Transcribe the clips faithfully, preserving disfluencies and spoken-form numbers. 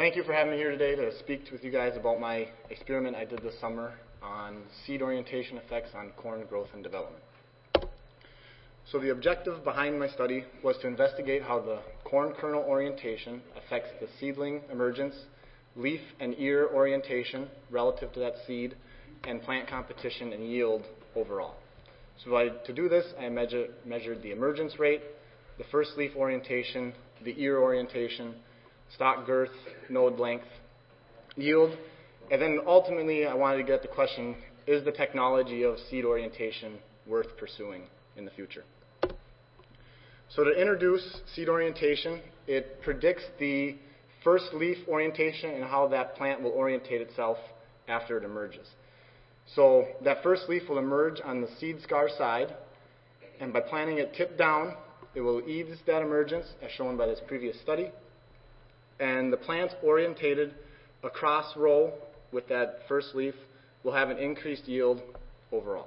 thank you for having me here today to speak with you guys about my experiment I did this summer on seed orientation effects on corn growth and development. So the objective behind my study was to investigate how the corn kernel orientation affects the seedling emergence, leaf and ear orientation relative to that seed, and plant competition and yield overall. So I, to do this, I measure, measured the emergence rate, the first leaf orientation, the ear orientation, stalk girth, node length, yield, and then ultimately I wanted to get at the question, is the technology of seed orientation worth pursuing in the future? So to introduce seed orientation, it predicts the first leaf orientation and how that plant will orientate itself after it emerges. So that first leaf will emerge on the seed scar side, and by planting it tip down, it will ease that emergence as shown by this previous study. And the plants orientated across row with that first leaf will have an increased yield overall.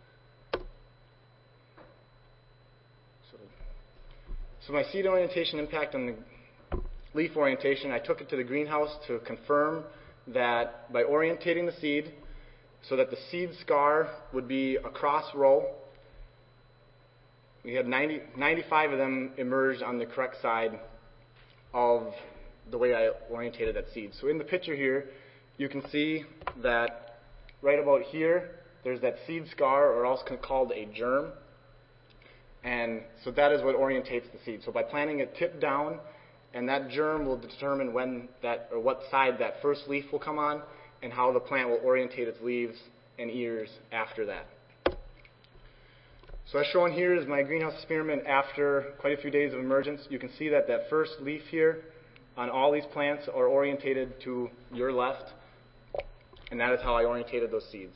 So, so my seed orientation impact on the leaf orientation, I took it to the greenhouse to confirm that by orientating the seed so that the seed scar would be across row, we had ninety, ninety-five of them emerged on the correct side of the way I orientated that seed. So in the picture here, you can see that right about here, there's that seed scar, or else called a germ. And so that is what orientates the seed. So by planting it tip down, and that germ will determine when that, or what side that first leaf will come on, and how the plant will orientate its leaves and ears after that. So as shown here is my greenhouse experiment after quite a few days of emergence. You can see that that first leaf here on all these plants are orientated to your left, and that is how I orientated those seeds.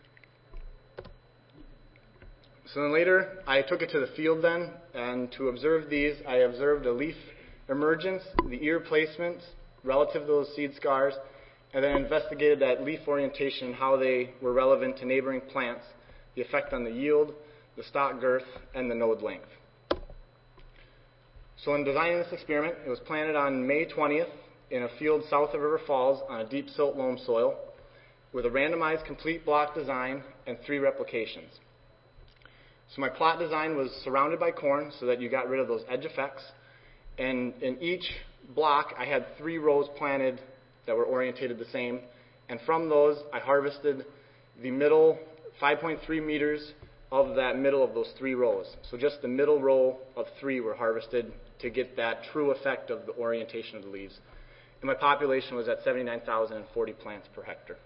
So then later, I took it to the field then, and to observe these, I observed a leaf emergence, the ear placements relative to those seed scars, and then investigated that leaf orientation, how they were relevant to neighboring plants, the effect on the yield, the stalk girth, and the node length. So in designing this experiment, it was planted on May twentieth in a field south of River Falls on a deep silt loam soil with a randomized complete block design and three replications. So my plot design was surrounded by corn so that you got rid of those edge effects. And in each block, I had three rows planted that were orientated the same. And from those, I harvested the middle five point three meters of that middle of those three rows. So just the middle row of three were harvested to get that true effect of the orientation of the leaves. And my population was at seventy-nine thousand forty plants per hectare.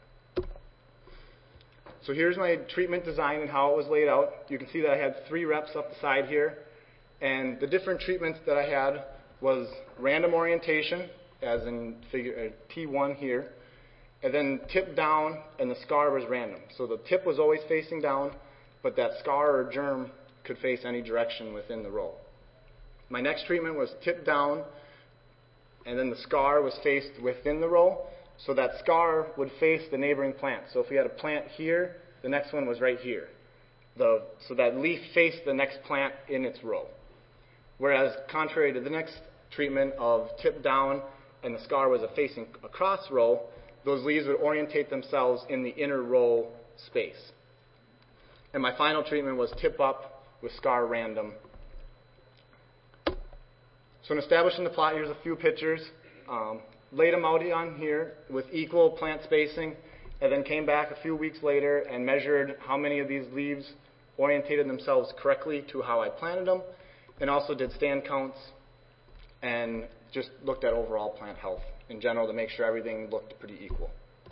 So here's my treatment design and how it was laid out. You can see that I had three reps up the side here. And the different treatments that I had was random orientation, as in figure uh, T one here, and then tip down, and the scar was random. So the tip was always facing down, but that scar or germ could face any direction within the row. My next treatment was tip down, and then the scar was faced within the row, so that scar would face the neighboring plant. So if we had a plant here, the next one was right here. The, so that leaf faced the next plant in its row. Whereas contrary to the next treatment of tip down and the scar was a facing across row, those leaves would orientate themselves in the inner row space. And my final treatment was tip up with scar random. So in establishing the plot, here's a few pictures. Um, laid them out on here with equal plant spacing, and then came back a few weeks later and measured how many of these leaves orientated themselves correctly to how I planted them, and also did stand counts and just looked at overall plant health in general to make sure everything looked pretty equal.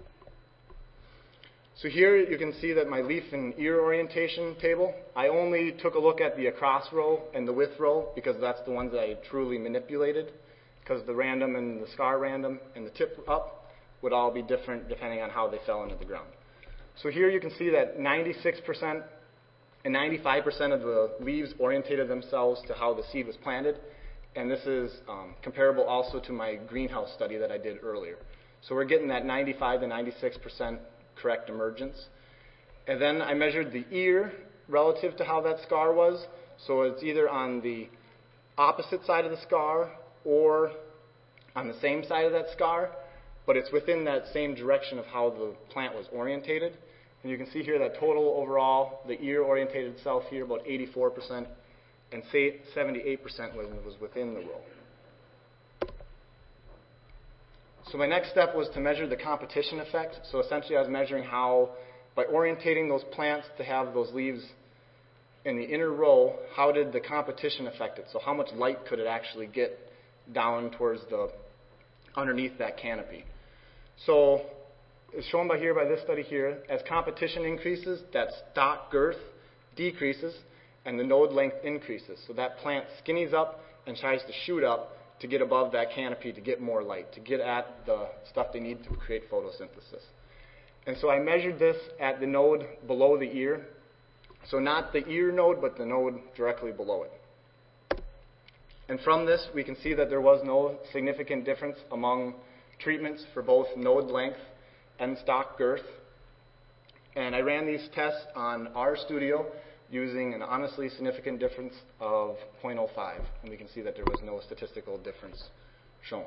So here you can see that my leaf and ear orientation table, I only took a look at the across row and the width row because that's the ones that I truly manipulated, because the random and the scar random and the tip up would all be different depending on how they fell into the ground. So here you can see that ninety-six percent and ninety-five percent of the leaves orientated themselves to how the seed was planted, and this is um, comparable also to my greenhouse study that I did earlier. So we're getting that ninety-five to ninety-six percent correct emergence. And then I measured the ear relative to how that scar was. So it's either on the opposite side of the scar or on the same side of that scar. but it's within that same direction of how the plant was orientated. And you can see here that total overall, the ear orientated itself here about eighty-four percent, and say seventy-eight percent was, was within the row. So my next step was to measure the competition effect. So essentially I was measuring how, by orientating those plants to have those leaves in the inner row, how did the competition affect it? So how much light could it actually get down towards the, underneath that canopy? So it's shown by here, by this study here, as competition increases, that stalk girth decreases and the node length increases. So that plant skinnies up and tries to shoot up to get above that canopy to get more light, to get at the stuff they need to create photosynthesis. And so I measured this at the node below the ear. So not the ear node, but the node directly below it. And from this, we can see that there was no significant difference among treatments for both node length and stalk girth. And I ran these tests on RStudio using an honestly significant difference of zero point zero five. And we can see that there was no statistical difference shown.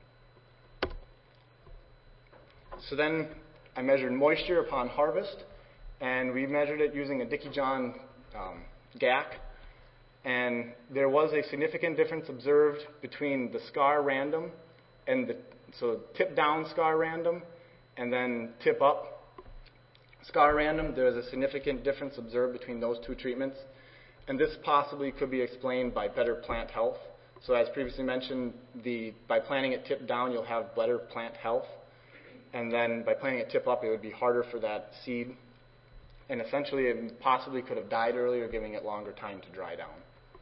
So then I measured moisture upon harvest, and we measured it using a Dickey-John um, G A C. And there was a significant difference observed between the scar random and the, so tip down scar random and then tip up scar random. There is a significant difference observed between those two treatments. And this possibly could be explained by better plant health. So as previously mentioned, the, by planting it tip down, you'll have better plant health. And then by planting it tip up, it would be harder for that seed. And essentially, it possibly could have died earlier, giving it longer time to dry down.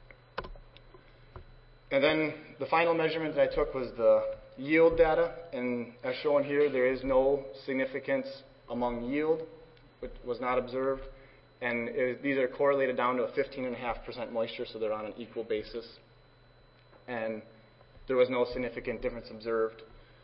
And then the final measurement that I took was the yield data. And as shown here, there is no significance among yield, which was not observed. And it, these are correlated down to a fifteen point five percent moisture, so they're on an equal basis. And there was no significant difference observed.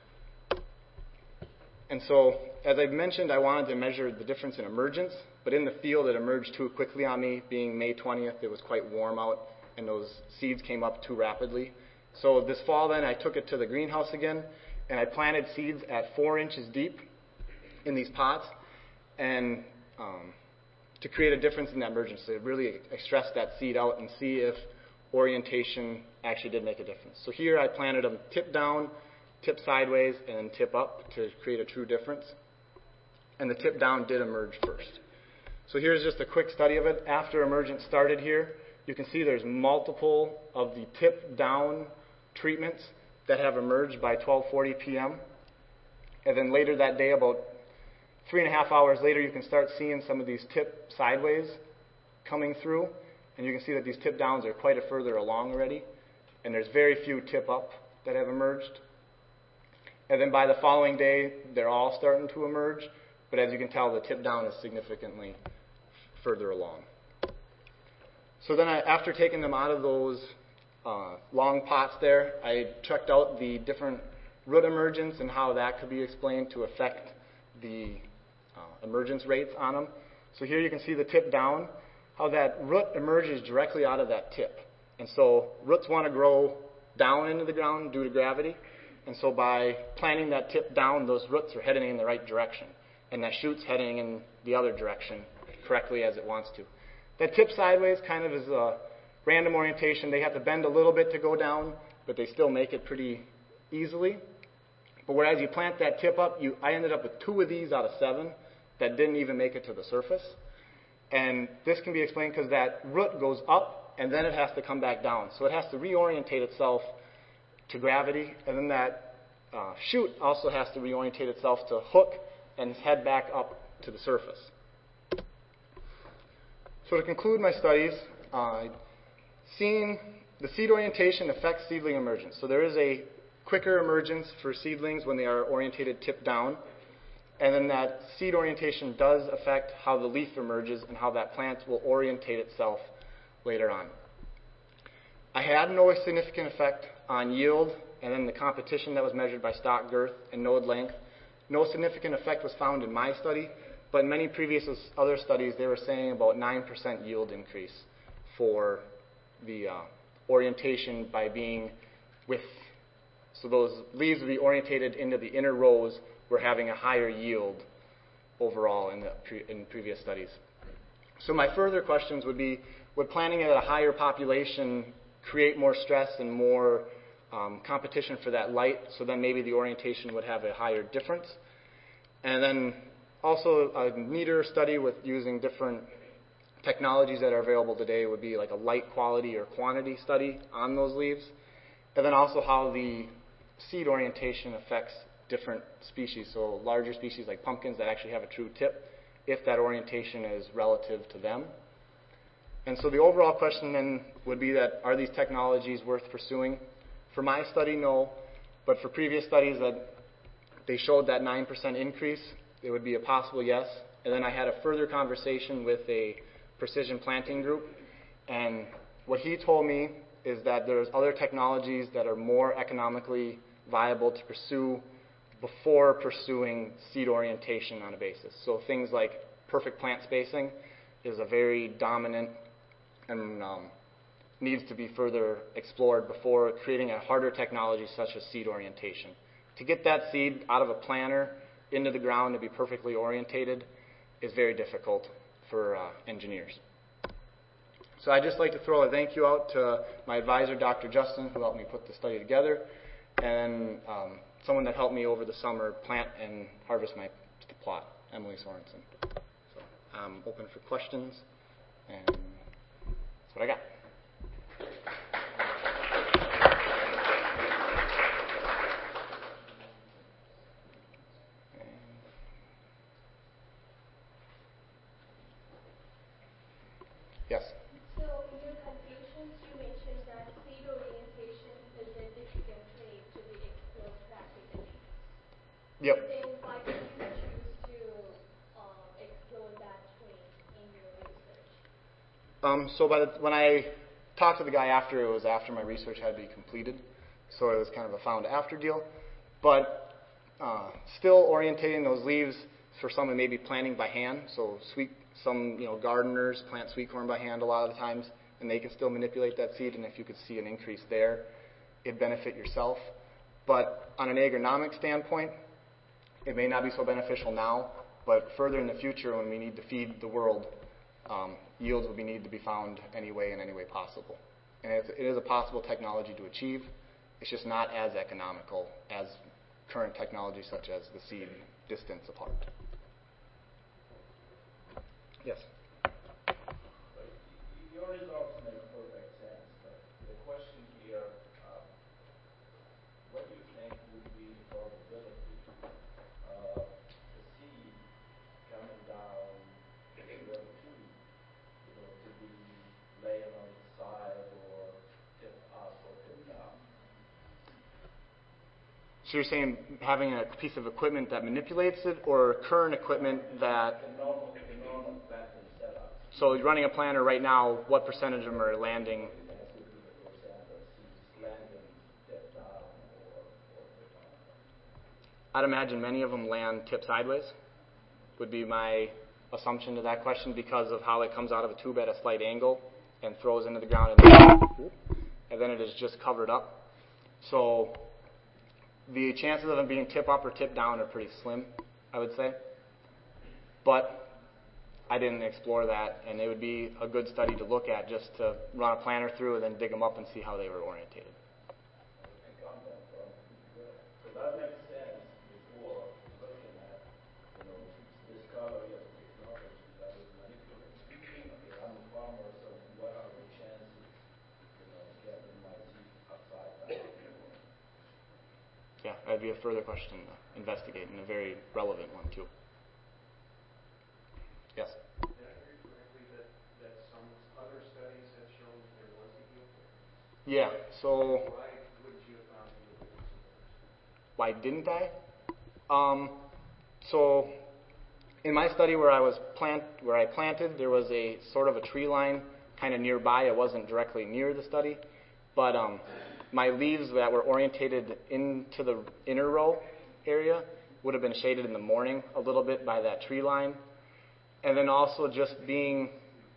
And so, as I mentioned, I wanted to measure the difference in emergence, but in the field it emerged too quickly on me. Being May twentieth, it was quite warm out, and those seeds came up too rapidly. So this fall then, I took it to the greenhouse again, and I planted seeds at four inches deep in these pots, and um, to create a difference in that emergence, to really stress that seed out and see if orientation actually did make a difference. So here I planted them tip down, tip sideways, and then tip up to create a true difference. And the tip down did emerge first. So here's just a quick study of it. After emergence started here, you can see there's multiple of the tip down treatments that have emerged by twelve forty p m And then later that day, about three and a half hours later, you can start seeing some of these tip sideways coming through. And you can see that these tip downs are quite a further along already. And there's very few tip up that have emerged. And then by the following day, they're all starting to emerge. But as you can tell, the tip down is significantly further along. So then I, after taking them out of those uh, long pots there, I checked out the different root emergence and how that could be explained to affect the uh, emergence rates on them. So here you can see the tip down, how that root emerges directly out of that tip. And so roots want to grow down into the ground due to gravity. And so by planting that tip down, those roots are heading in the right direction. And that shoot's heading in the other direction correctly as it wants to. That tip sideways kind of is a random orientation. They have to bend a little bit to go down, but they still make it pretty easily. But whereas you plant that tip up, you, I ended up with two of these out of seven that didn't even make it to the surface. And this can be explained because that root goes up and then it has to come back down. So it has to reorientate itself to gravity, and then that uh, shoot also has to reorientate itself to hook and head back up to the surface. So to conclude my studies, uh, seeing the seed orientation affects seedling emergence. So there is a quicker emergence for seedlings when they are orientated tip down, and then that seed orientation does affect how the leaf emerges and how that plant will orientate itself later on. I had no significant effect on yield, and then the competition that was measured by stalk girth and node length. No significant effect was found in my study, but in many previous other studies, they were saying about nine percent yield increase for the uh, orientation by being with So those leaves would be orientated into the inner rows. We're having a higher yield overall in, the pre- in previous studies. So my further questions would be, would planting it at a higher population create more stress and more um, competition for that light, so then maybe the orientation would have a higher difference? And then also a neater study with using different technologies that are available today would be like a light quality or quantity study on those leaves. And then also how the seed orientation affects different species, so larger species like pumpkins that actually have a true tip, if that orientation is relative to them. And so the overall question then would be that, are these technologies worth pursuing? For my study, no, but for previous studies that they showed that nine percent increase, it would be a possible yes. And then I had a further conversation with a precision planting group, and what he told me is that there's other technologies that are more economically viable to pursue before pursuing seed orientation on a basis. So things like perfect plant spacing is a very dominant and um, needs to be further explored before creating a harder technology such as seed orientation. To get that seed out of a planter into the ground to be perfectly orientated is very difficult for uh, engineers. So I'd just like to throw a thank you out to my advisor, Doctor Justin, who helped me put the study together, and um, someone that helped me over the summer plant and harvest my plot, Emily Sorensen. So I'm open for questions, and that's what I got. Yes? So in your conclusions, you mentioned that seed orientation is a difficult trait to be explored practically. Yep. Then why did you choose to uh, explore that trait in your research? Um, so by the, when I talked to the guy after, it was after my research had to be completed. So it was kind of a found after deal. But uh, still orientating those leaves for someone maybe planting by hand. So sweet, some you know gardeners plant sweet corn by hand a lot of the times, and they can still manipulate that seed. And if you could see an increase there, it'd benefit yourself. But on an agronomic standpoint, it may not be so beneficial now, but further in the future when we need to feed the world, um, yields will be need to be found anyway in any way possible. And it's, it is a possible technology to achieve. It's just not as economical as current technology such as the seed distance apart. Yes? Your results make perfect sense, but the question here, uh, what do you think would be the probability of the seed coming down the little tube, you know, to be laying on its side or tipped up or tipped down? So you're saying having a piece of equipment that manipulates it, or current equipment that... The normal, the normal planting setup. So running a planter right now, what percentage of them are landing? I'd imagine many of them land tip sideways, would be my assumption to that question, because of how it comes out of a tube at a slight angle and throws into the ground, and then, and then it is just covered up. So the chances of them being tip up or tip down are pretty slim, I would say. But I didn't explore that, and it would be a good study to look at, just to run a planter through and then dig them up and see how they were orientated. So that makes sense before looking at, you know, discovery of technology that is manipulated. Okay, I'm a farmer, so what are the chances, you know, getting my seed upside down? Yeah, that'd be a further question to investigate, and a very relevant one too. Yes? Did I hear you correctly that, that some other studies have shown that there was a yield difference? Yeah, so... Why wouldn't you have found a yield difference? Why didn't I? Um, so in my study where I was plant, where I planted, there was a sort of a tree line kind of nearby. It wasn't directly near the study, but um, my leaves that were orientated into the inner row area would have been shaded in the morning a little bit by that tree line. And then also just being,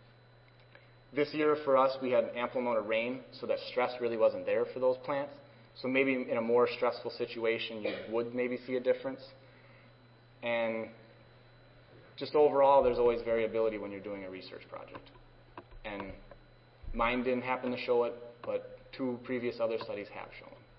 this year for us, we had an ample amount of rain, so that stress really wasn't there for those plants. So maybe in a more stressful situation, you would maybe see a difference. And just overall, there's always variability when you're doing a research project. And mine didn't happen to show it, but two previous other studies have shown.